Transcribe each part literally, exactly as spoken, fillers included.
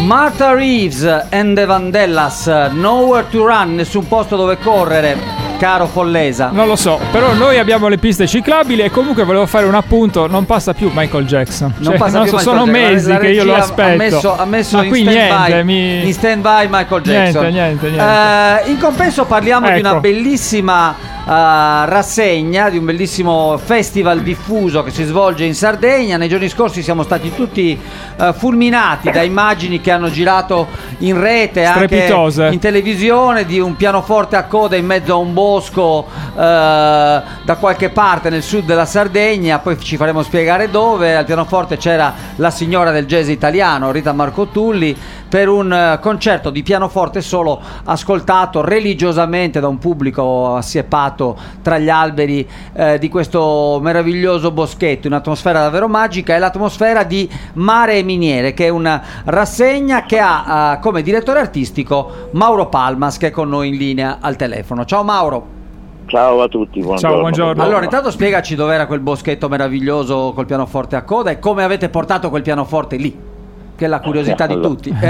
Martha Reeves and the Vandellas, Nowhere to Run, nessun posto dove correre, caro Follesa. Non lo so, però noi abbiamo le piste ciclabili e comunque volevo fare un appunto, non passa più Michael Jackson. Non cioè, passa non più so, Michael sono Jackson. mesi La, la che io lo aspetto. Ha messo, ha messo Ma in qui stand niente, by, mi... in stand by Michael Jackson. Niente, niente, niente. Uh, in compenso parliamo ecco. di una bellissima Uh, rassegna, di un bellissimo festival diffuso che si svolge in Sardegna. Nei giorni scorsi siamo stati tutti uh, fulminati da immagini che hanno girato in rete, anche in televisione, di un pianoforte a coda in mezzo a un bosco uh, da qualche parte nel sud della Sardegna. Poi ci faremo spiegare dove. Al pianoforte c'era la signora del jazz italiano, Rita Marcotulli, per un uh, concerto di pianoforte solo, ascoltato religiosamente da un pubblico assiepato tra gli alberi eh, di questo meraviglioso boschetto, un'atmosfera davvero magica. È l'atmosfera di Mare e Miniere, che è una rassegna che ha uh, come direttore artistico Mauro Palmas, che è con noi in linea al telefono. Ciao Mauro. Ciao a tutti, buongiorno. Ciao, buongiorno. Allora, intanto spiegaci dov'era quel boschetto meraviglioso col pianoforte a coda e come avete portato quel pianoforte lì, che è la curiosità di allora, tutti.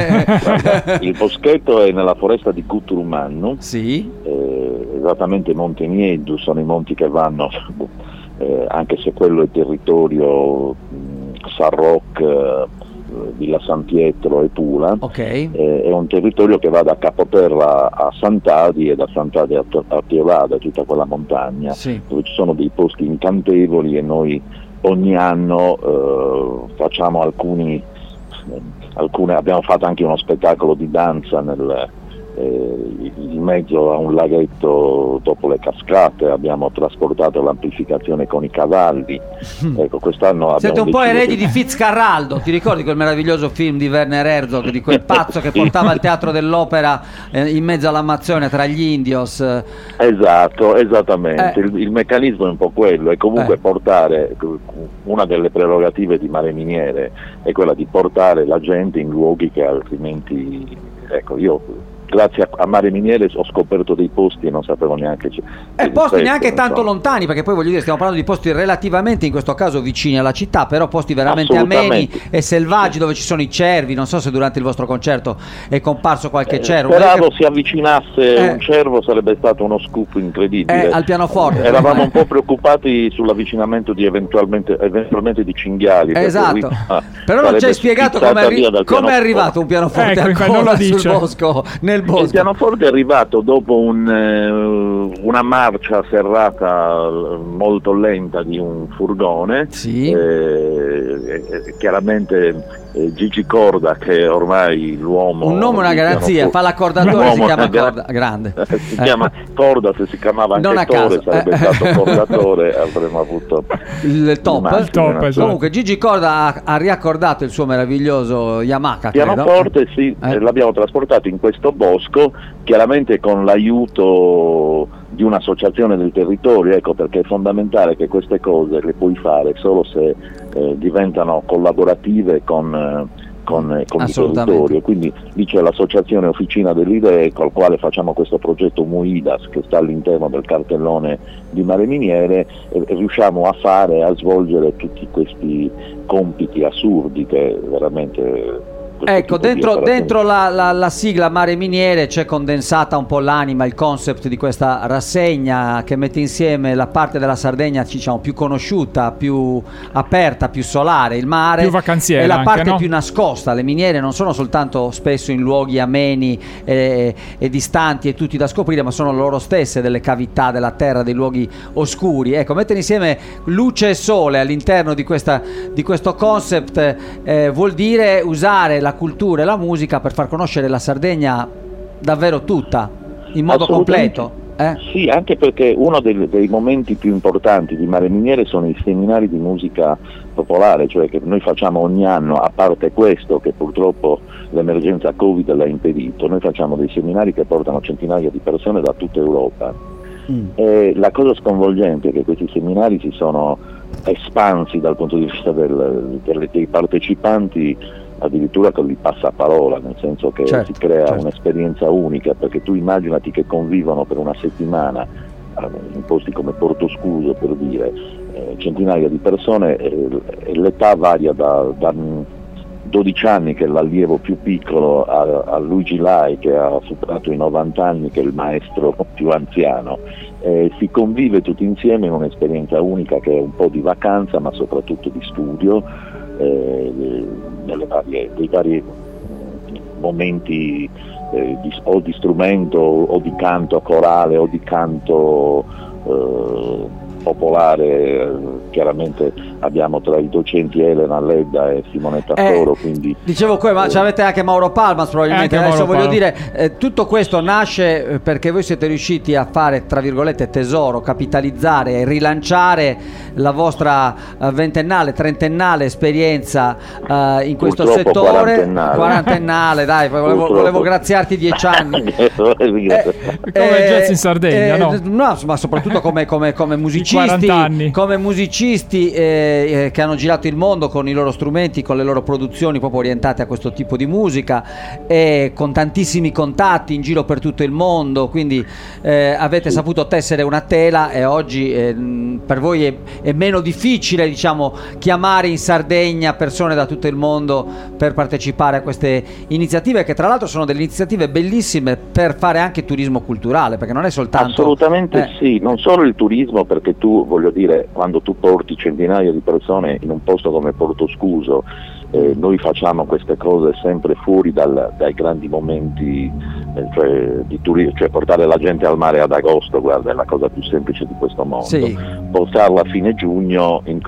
Il boschetto è nella foresta di Cuturumannu, sì. eh, esattamente Monte Nieddu, sono i monti che vanno, eh, anche se quello è territorio mh, San Roque, eh, Villa San Pietro e Pula, okay. eh, è un territorio che va da Capoterra a Sant'Adi e da Sant'Adi a, a Pievada, tutta quella montagna, sì. dove ci sono dei posti incantevoli e noi ogni anno eh, facciamo alcuni Alcune, abbiamo fatto anche uno spettacolo di danza nel, eh, in mezzo a un laghetto dopo le cascate, abbiamo trasportato l'amplificazione con i cavalli. Ecco, quest'anno siete un po' deciso eredi che... di Fitzcarraldo, ti ricordi quel meraviglioso film di Werner Herzog, di quel pazzo che portava al teatro dell'opera eh, in mezzo all'Amazzonia tra gli indios? Esatto, esattamente, eh. il, il meccanismo è un po' quello, e comunque eh. portare, una delle prerogative di Mare Miniere è quella di portare la gente in luoghi che altrimenti, ecco, io grazie a Mare Miniere ho scoperto dei posti e non sapevo neanche c- e posti rispetto, neanche tanto insomma. lontani, perché poi voglio dire, stiamo parlando di posti relativamente, in questo caso vicini alla città, però posti veramente ameni e selvaggi, sì. Dove ci sono i cervi. Non so se durante il vostro concerto è comparso qualche eh, cervo. Speravo che... si avvicinasse eh. un cervo, sarebbe stato uno scoop incredibile. Eh, al pianoforte. Eravamo un po' preoccupati sull'avvicinamento di eventualmente, eventualmente di cinghiali. Esatto, ah, però non ci hai spiegato come arri- com è arrivato un pianoforte ecco, a coda sul bosco, nel bosco. Il pianoforte è arrivato dopo un, eh, una marcia serrata molto lenta di un furgone, sì. eh, eh, chiaramente eh, Gigi Corda, che è ormai l'uomo, un nome, una garanzia, fa l'accordatore, si chiama gra- Corda, grande si eh. chiama Corda, se si chiamava anche non a Tore caso. sarebbe eh. stato cordatore, avremmo avuto il top, il top esatto. Comunque Gigi Corda ha, ha riaccordato il suo meraviglioso Yamaha pianoforte, sì, eh. l'abbiamo trasportato in questo bosco, chiaramente con l'aiuto di un'associazione del territorio, ecco perché è fondamentale che queste cose le puoi fare solo se eh, diventano collaborative con, eh, con, con il territorio. Quindi lì c'è l'associazione Officina delle Idee, col quale facciamo questo progetto Muidas, che sta all'interno del cartellone di Mare Miniere, e, e riusciamo a fare, a svolgere tutti questi compiti assurdi che veramente... Ecco, dentro, dentro la, la, la sigla Mare Miniere c'è condensata un po' l'anima, il concept di questa rassegna che mette insieme la parte della Sardegna, diciamo, più conosciuta, più aperta, più solare, il mare, più vacanziera, e la parte anche, no? più nascosta. Le miniere non sono soltanto spesso in luoghi ameni e, e distanti e tutti da scoprire, ma sono loro stesse delle cavità della terra, dei luoghi oscuri. Ecco, mettere insieme luce e sole all'interno di, questa, di questo concept eh, vuol dire usare la la cultura e la musica per far conoscere la Sardegna davvero tutta, in modo completo. Eh? Sì, anche perché uno dei, dei momenti più importanti di Mare Miniere sono i seminari di musica popolare, cioè che noi facciamo ogni anno, a parte questo che purtroppo l'emergenza Covid l'ha impedito, noi facciamo dei seminari che portano centinaia di persone da tutta Europa. Mm. E la cosa sconvolgente è che questi seminari si sono espansi dal punto di vista del, del, dei partecipanti, addirittura con il passaparola, nel senso che certo, si crea certo. un'esperienza unica, perché tu immaginati che convivono per una settimana in posti come Porto Scuso, per dire, eh, centinaia di persone, e, e l'età varia da, da dodici anni che è l'allievo più piccolo, a, a Luigi Lai che ha superato i novanta anni, che è il maestro più anziano. Eh, si convive tutti insieme in un'esperienza unica che è un po' di vacanza ma soprattutto di studio, eh, delle varie, dei vari momenti eh, di, o di strumento o di canto corale o di canto eh, popolare. Chiaramente abbiamo tra i docenti Elena Ledda e Simonetta eh, Toro, quindi dicevo qui, ma eh, c'avete anche Mauro Palmas probabilmente. Anche Adesso Mauro voglio Palmas. dire, eh, tutto questo nasce perché voi siete riusciti a fare, tra virgolette, tesoro, capitalizzare e rilanciare la vostra uh, ventennale, trentennale esperienza uh, in questo Purtroppo settore. quarantennale. Quarantennale, dai, volevo, volevo graziarti dieci anni. Eh, Come il jazz in Sardegna, no? no, ma soprattutto come, come, come musicisti, quaranta anni. come musicisti eh, eh, che hanno girato il mondo con i loro strumenti, con le loro produzioni proprio orientate a questo tipo di musica, e con tantissimi contatti in giro per tutto il mondo, quindi eh, avete saputo tessere una tela, e oggi eh, per voi è, è meno difficile, diciamo, chiamare in Sardegna persone da tutto il mondo per partecipare a queste iniziative, che tra l'altro sono delle iniziative bellissime per fare anche turismo culturale, perché non è soltanto... Assolutamente eh. sì, non solo il turismo, perché tu, voglio dire, quando tu porti centinaia di persone in un posto come Portoscuso, eh, noi facciamo queste cose sempre fuori dal, dai grandi momenti, eh, cioè, di turismo, cioè portare la gente al mare ad agosto, guarda, è la cosa più semplice di questo mondo. Sì. Portarla a fine giugno in,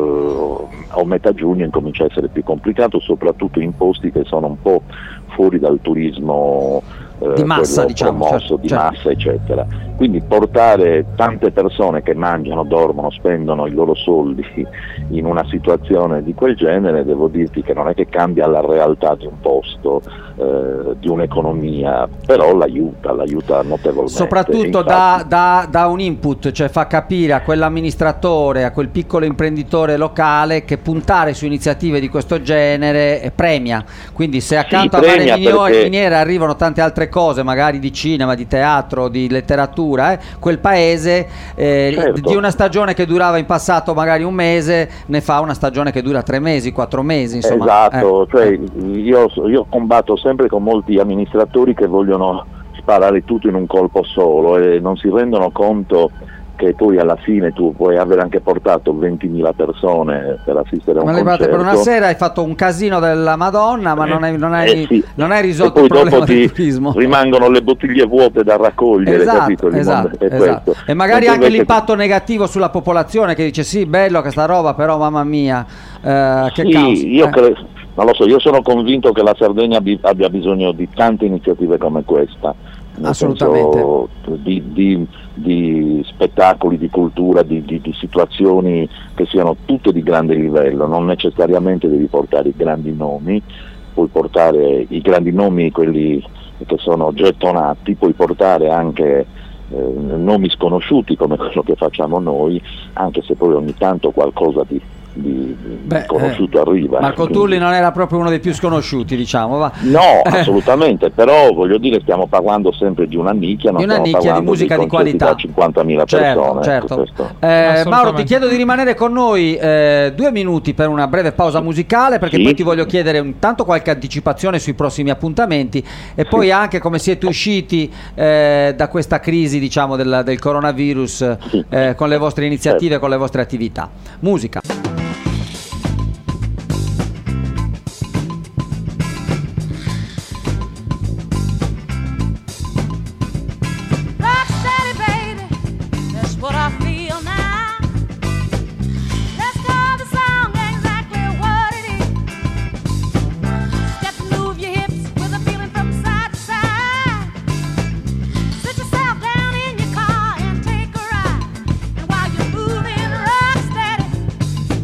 uh, o metà giugno incomincia a essere più complicato, soprattutto in posti che sono un po' fuori dal turismo eh, di massa, diciamo, promosso, certo, di certo. massa, eccetera. Quindi portare tante persone che mangiano, dormono, spendono i loro soldi in una situazione di quel genere, devo dirti che non è che cambia la realtà di un posto, eh, di un'economia, però l'aiuta, l'aiuta notevolmente. Soprattutto Infatti, da, da, da un input, cioè fa capire a quell'amministratore, a quel piccolo imprenditore locale, che puntare su iniziative di questo genere premia. Quindi se accanto Sì, a Mare premia Minio- perché- Miniere arrivano tante altre cose, magari di cinema, di teatro, di letteratura, eh, quel paese eh, Certo. di una stagione che durava in passato magari un mese ne fa una stagione che dura tre mesi, quattro mesi, insomma. Esatto, Eh, cioè eh. io, io combatto sempre con molti amministratori che vogliono sparare tutto in un colpo solo e non si rendono conto che poi alla fine tu puoi aver anche portato ventimila persone per assistere a un Ma le concerto. per una sera hai fatto un casino della Madonna, ma non hai, non hai, Eh sì. non hai E risolto poi il problema dopo del ti turismo. rimangono le bottiglie vuote da raccogliere, Esatto, capito? Il mondo esatto, è esatto. questo. E magari Mentre anche invece- l'impatto negativo sulla popolazione, che dice sì, bello questa roba, però mamma mia, eh, che Sì, caos. io Eh. cre- non lo so, io sono convinto che la Sardegna bi- abbia bisogno di tante iniziative come questa. Nel Assolutamente. senso Di, di, di spettacoli, di cultura, di, di, di situazioni che siano tutte di grande livello, non necessariamente devi portare i grandi nomi, puoi portare i grandi nomi, quelli che sono gettonati, puoi portare anche eh, nomi sconosciuti come quello che facciamo noi, anche se poi ogni tanto qualcosa di, di, di Beh, conosciuto eh, arriva. Marco Quindi- Tulli non era proprio uno dei più sconosciuti, diciamo, va. No, assolutamente, però voglio dire, stiamo parlando sempre di una nicchia, non Di una stiamo nicchia di parlando musica di concerti qualità. da cinquantamila Certo, persone. certo. ecco, questo. Eh, Assolutamente. Mauro, ti chiedo di rimanere con noi eh, due minuti per una breve pausa musicale, perché Sì. poi ti voglio chiedere intanto qualche anticipazione sui prossimi appuntamenti e poi anche come siete usciti eh, da questa crisi, diciamo, del, del coronavirus, Sì. eh, con le vostre iniziative, Certo. con le vostre attività. Musica. Rocksteady, baby, that's what I feel now. Let's call the song exactly what it is. Step and move your hips with a feeling from side to side. Sit yourself down in your car and take a ride. And while you're moving rocksteady,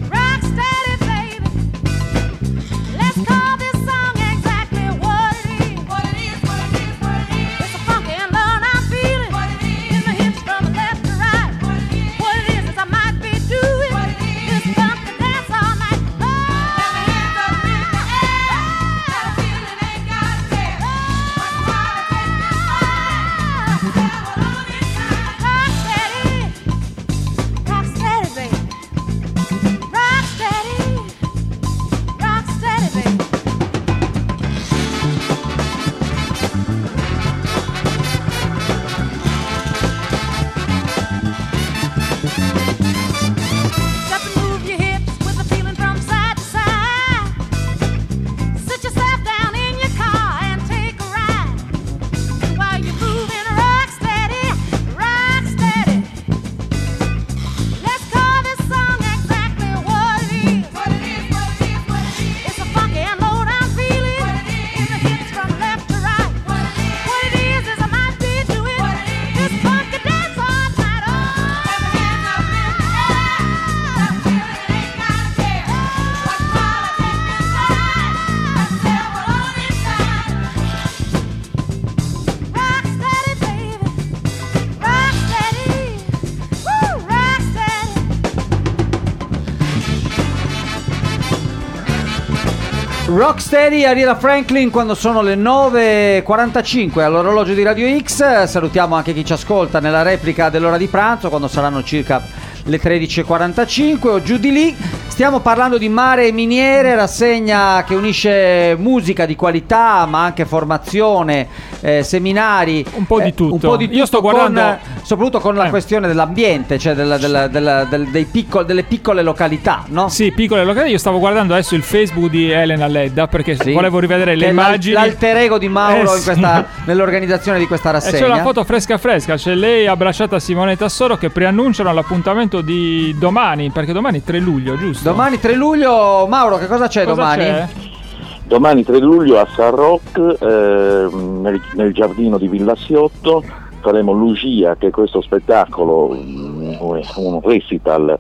Rocksteady, Aretha Franklin, quando sono le nove e quarantacinque all'orologio di Radio X. Salutiamo anche chi ci ascolta nella replica dell'ora di pranzo, quando saranno circa le tredici e quarantacinque o giù di lì. Stiamo parlando di Mare e Miniere, rassegna che unisce musica di qualità ma anche formazione, eh, seminari, un po' di eh, tutto. un po' di tutto. Io sto guardando con, soprattutto con la eh. questione dell'ambiente, cioè della, della, della, del, dei piccol, delle piccole località, no? Sì, piccole località. Io stavo guardando adesso il Facebook di Elena Ledda perché Sì. volevo rivedere Che le è immagini. l'al- l'alter ego di Mauro Eh, in sì. questa, nell'organizzazione di questa E rassegna. c'è una foto fresca fresca, c'è lei abbracciata a Simone Tassoro che preannunciano l'appuntamento di domani, perché domani è tre luglio, giusto? Domani tre luglio, Mauro, che cosa c'è Cosa domani? c'è? Domani tre luglio a San Rock, eh, nel, nel giardino di Villa Siotto, faremo Lugia, che è questo spettacolo, un, un recital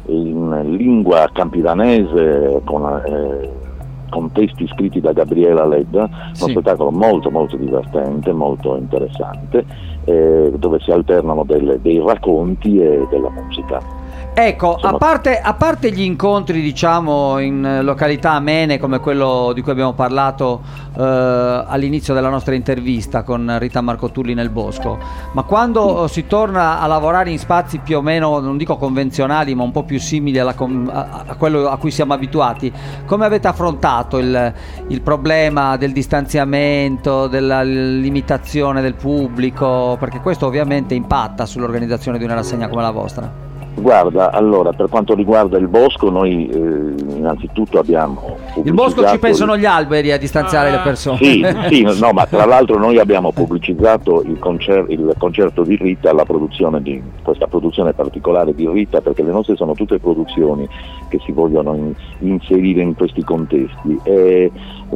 in lingua campidanese con, eh, con testi scritti da Gabriela Ledda, Sì. uno spettacolo molto molto divertente, molto interessante, eh, dove si alternano delle- dei racconti e della musica. Ecco, Insomma- a parte, a parte gli incontri, diciamo, in eh, località amene come quello di cui abbiamo parlato eh, all'inizio della nostra intervista con Rita Marcotulli nel bosco, ma quando eh, si torna a lavorare in spazi più o meno, non dico convenzionali, ma un po' più simili alla com- a, a quello a cui siamo abituati, come avete affrontato il, il problema del distanziamento, della limitazione del pubblico? Perché questo ovviamente impatta sull'organizzazione di una rassegna come la vostra. Guarda, allora, per quanto riguarda il bosco, noi eh, innanzitutto abbiamo Il bosco ci pubblicizzato pensano il- gli alberi a distanziare Ah. le persone. Sì, sì, no, ma tra l'altro noi abbiamo pubblicizzato il, concer- il concerto di Rita, la produzione di questa produzione particolare di Rita, perché le nostre sono tutte produzioni che si vogliono in- inserire in questi contesti, e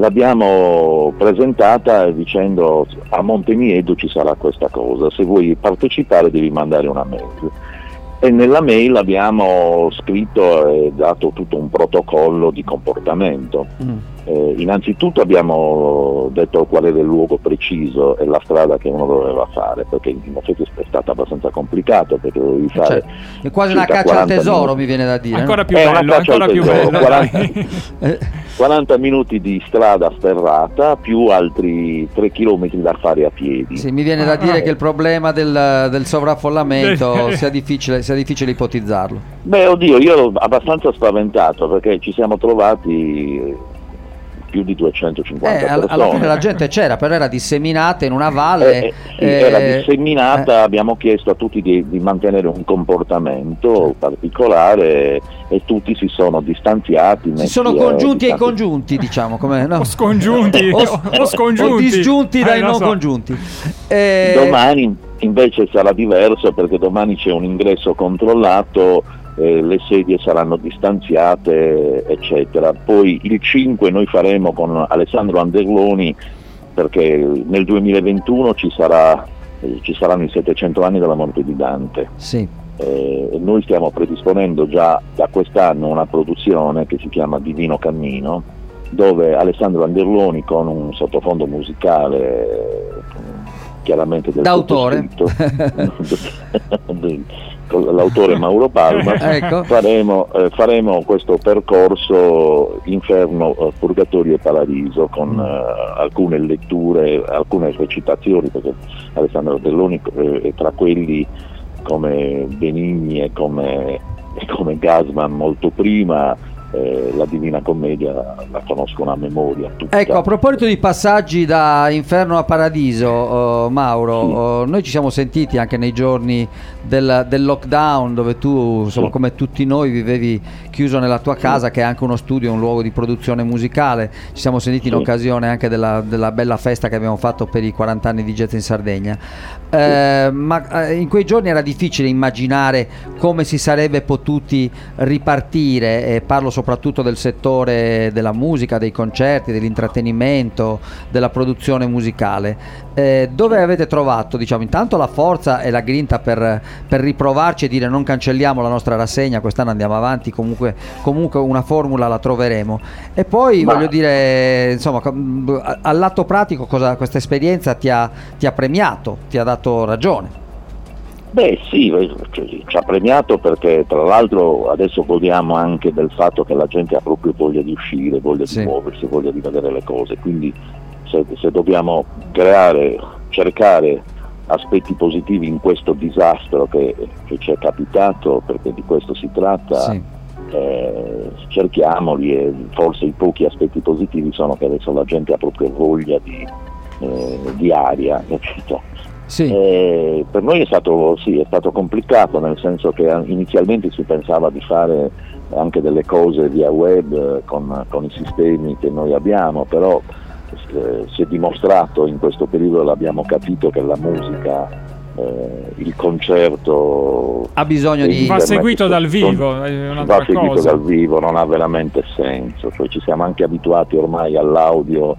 l'abbiamo presentata dicendo: a Montemiedo ci sarà questa cosa, se vuoi partecipare devi mandare una mail. E nella mail abbiamo scritto e dato tutto un protocollo di comportamento. Mm. Eh, innanzitutto abbiamo detto qual era il luogo preciso e la strada che uno doveva fare, perché in effetti è stato abbastanza complicato, perché dovevi fare Cioè, è quasi una circa caccia al quaranta tesoro, minuti. mi viene da dire. Ancora no? più È una bello, caccia ancora al più tesoro, bello. quaranta dai. Eh, quaranta minuti di strada sterrata più altri tre chilometri da fare a piedi. sì, mi viene da dire che il problema del, del sovraffollamento Eh. sia difficile, sia difficile ipotizzarlo. Beh, oddio, io ero abbastanza spaventato perché ci siamo trovati più di duecentocinquanta Eh, alla, persone. alla fine la gente c'era, però era disseminata in una valle. Eh, eh, sì, eh, era disseminata, eh. abbiamo chiesto a tutti di, di mantenere un comportamento particolare e tutti si sono distanziati. Si messi, sono eh, congiunti ai distanti- congiunti, diciamo, come, no? O scongiunti, o, o scongiunti. o disgiunti Eh, dai lo non so. congiunti. Eh, Domani invece sarà diverso, perché domani c'è un ingresso controllato, eh, le sedie saranno distanziate, eccetera. Poi il cinque noi faremo con Alessandro Anderloni, perché nel duemilaventuno ci, sarà, eh, ci saranno i settecento anni della morte di Dante. Sì. Eh, noi stiamo predisponendo già da quest'anno una produzione che si chiama Divino Cammino, dove Alessandro Anderloni, con un sottofondo musicale eh, chiaramente del D'autore. sottoscritto, con l'autore Mauro Palma, Ecco. faremo, eh, faremo questo percorso Inferno, eh, Purgatorio e Paradiso, con eh, alcune letture, alcune recitazioni, perché Alessandro Anderloni eh, è tra quelli come Benigni e come, e come Gassman molto prima, eh, la Divina Commedia la conoscono a memoria tutta. Ecco, a proposito di passaggi da Inferno a Paradiso, oh, Mauro, Sì. oh, noi ci siamo sentiti anche nei giorni del, del lockdown, dove tu, insomma, Sì. come tutti noi, vivevi chiuso nella tua casa, che è anche uno studio, un luogo di produzione musicale. Ci siamo sentiti in Sì. occasione anche della, della bella festa che abbiamo fatto per i quaranta anni di Jazz in Sardegna. Eh, ma eh, in quei giorni era difficile immaginare come si sarebbe potuti ripartire, e parlo soprattutto del settore della musica, dei concerti, dell'intrattenimento, della produzione musicale. Eh, dove avete trovato, diciamo, intanto la forza e la grinta per, per riprovarci e dire non cancelliamo la nostra rassegna, quest'anno andiamo avanti, comunque, comunque una formula la troveremo. E poi Ma- voglio dire, insomma, com- al lato pratico cosa questa esperienza ti ha, ti ha premiato, ti ha dato ragione. Beh sì, cioè, ci ha premiato perché tra l'altro adesso godiamo anche del fatto che la gente ha proprio voglia di uscire, voglia Sì. di muoversi, voglia di vedere le cose, quindi se, se dobbiamo creare, cercare aspetti positivi in questo disastro che, che ci è capitato, perché di questo si tratta, Sì. eh, cerchiamoli, e forse i pochi aspetti positivi sono che adesso la gente ha proprio voglia di, eh, di aria, eccetera. Sì. Eh, per noi è stato, sì, è stato complicato, nel senso che inizialmente si pensava di fare anche delle cose via web eh, con, con i sistemi che noi abbiamo, però eh, si è dimostrato in questo periodo, l'abbiamo capito, che la musica, eh, il concerto Ha bisogno e di- Va internet seguito dal vivo, non- è un'altra va seguito cosa. dal vivo, non ha veramente senso, cioè ci siamo anche abituati ormai all'audio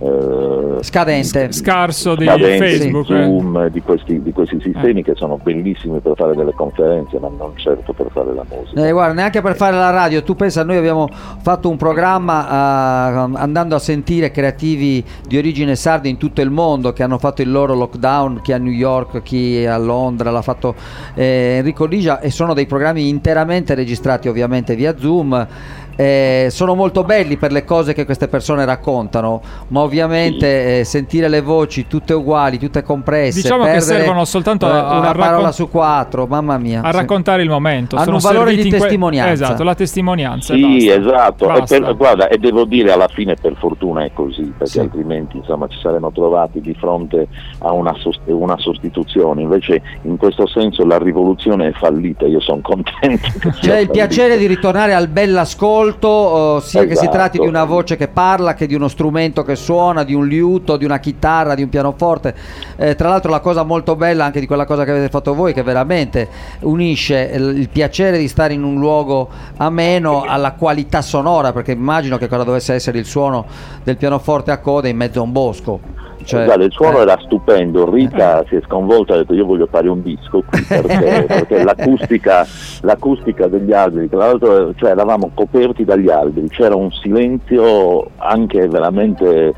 eh, Scadente. Scarso di scadente, Facebook. eh. Zoom, di questi, di questi sistemi che sono bellissimi per fare delle conferenze, ma non certo per fare la musica. Eh, guarda, neanche per fare la radio. Tu pensa, noi abbiamo fatto un programma eh, andando a sentire creativi di origine sarda in tutto il mondo che hanno fatto il loro lockdown, chi a New York, chi a Londra, l'ha fatto eh, Enrico Ligia, e sono dei programmi interamente registrati ovviamente via Zoom. Eh, sono molto belli per le cose che queste persone raccontano, ma ovviamente eh, sentire le voci tutte uguali, tutte compresse, Diciamo che perdere, servono soltanto eh, a- una a parola raccon- su quattro, mamma mia. A Sì. raccontare il momento. Hanno Sono un valore serviti di in que- testimonianza. Esatto, la testimonianza. e Sì, basta. esatto, e Basta. per- guarda, e devo dire alla fine per fortuna è così, perché Sì. altrimenti insomma ci saremmo trovati di fronte a una, sost- una sostituzione, invece in questo senso la rivoluzione è fallita, io sono contento che sia C'è il fallita. piacere di ritornare al bell'ascolto, eh, sia che si Esatto. tratti di una voce che parla, che di uno strumento che suona, di un liuto, di una chitarra, di un pianoforte. Eh, tra l'altro la cosa molto bella anche di quella cosa che avete fatto voi, che veramente unisce il, il piacere di stare in un luogo ameno alla qualità sonora, perché immagino che cosa dovesse essere il suono del pianoforte a coda in mezzo a un bosco. Cioè, Guarda, il suono eh. era stupendo, Rita si è sconvolta, ha detto io voglio fare un disco qui perché, perché l'acustica, l'acustica degli alberi, tra l'altro cioè, eravamo coperti dagli alberi, c'era un silenzio anche veramente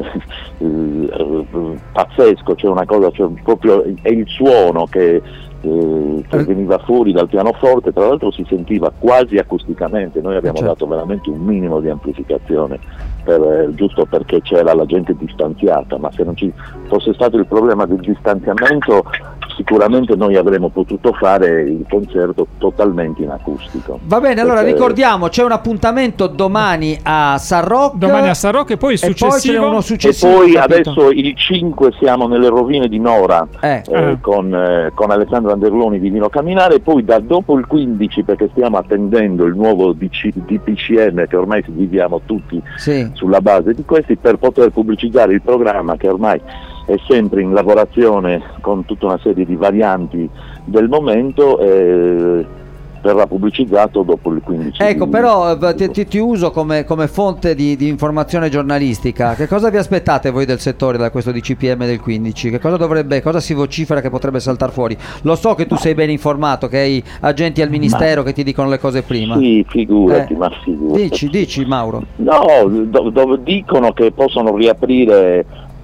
eh, pazzesco, c'è una cosa, cioè, proprio è il suono che, eh, che veniva fuori dal pianoforte, tra l'altro si sentiva quasi acusticamente, noi abbiamo Certo. dato veramente un minimo di amplificazione per, eh, giusto perché c'era la gente distanziata, ma se non ci fosse stato il problema del distanziamento sicuramente noi avremmo potuto fare il concerto totalmente in acustico. Va bene, allora Perché- ricordiamo, c'è un appuntamento domani a San Rock. Domani a San Rock e poi il e poi ce n'è successivo. uno E successivo. poi capito? adesso il cinque siamo nelle rovine di Nora Eh. eh, Ah. con, eh, con Alessandro Anderloni di Vino Camminare, e poi da dopo il quindici, perché stiamo attendendo il nuovo D C D P C M che ormai viviamo tutti Sì. sulla base di questi, per poter pubblicizzare il programma che ormai è sempre in lavorazione con tutta una serie di varianti del momento, e verrà pubblicizzato dopo il quindici. Ecco, di- però eh, ti, ti- ti uso come, come fonte di, di informazione giornalistica. Che cosa vi aspettate voi del settore da questo D C P M del quindici? Che cosa dovrebbe, cosa si vocifera che potrebbe saltare fuori? Lo so che tu sei ben informato, che hai agenti al ministero che ti dicono le cose prima. Sì, figurati, Eh, ma figurati. Dici, dici Mauro. No, do- dove dicono che possono riaprire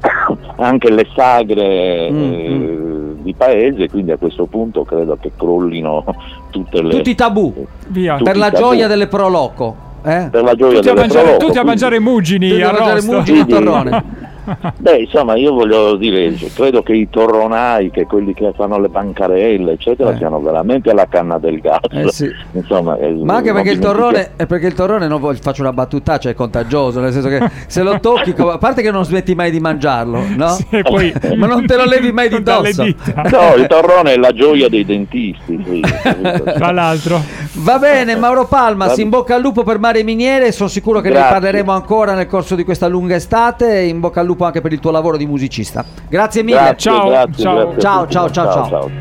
anche le sagre Mm, eh, di paese, quindi a questo punto credo che crollino tutte le... Tutti i tabù Via. Tu- per la tabù. gioia delle Proloco. Eh? per la gioia Tutti a delle mangiare, Proloco, tutti a quindi- mangiare mugini Tutti a mangiare arrosto. mugini. Quindi- torrone. Beh, insomma, io voglio dire, cioè, credo che i torronai, che quelli che fanno le bancarelle, eccetera, Eh. siano veramente alla canna del gas. Eh, sì. Insomma, eh, Ma anche non perché il dimentica- torrone, è perché il torrone non voglio, faccio una battutaccia, è contagioso, nel senso che se lo tocchi, co- a parte che non smetti mai di mangiarlo, no? Sì, e poi Ma non te lo levi mai di dalle dosso. dita. No, il torrone è la gioia dei dentisti, sì. Tra l'altro. Va bene, Mauro Palma, Va- si in bocca al lupo per Mare e Miniere, sono sicuro che ne Grazie. parleremo ancora nel corso di questa lunga estate, e in bocca al lupo anche per il tuo lavoro di musicista. Grazie mille. Grazie, Ciao, grazie, ciao. grazie a Ciao, tutti. ciao, ciao, ciao. ciao.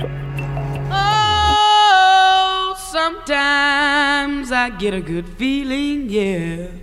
Oh, sometimes I get a good feeling, yeah.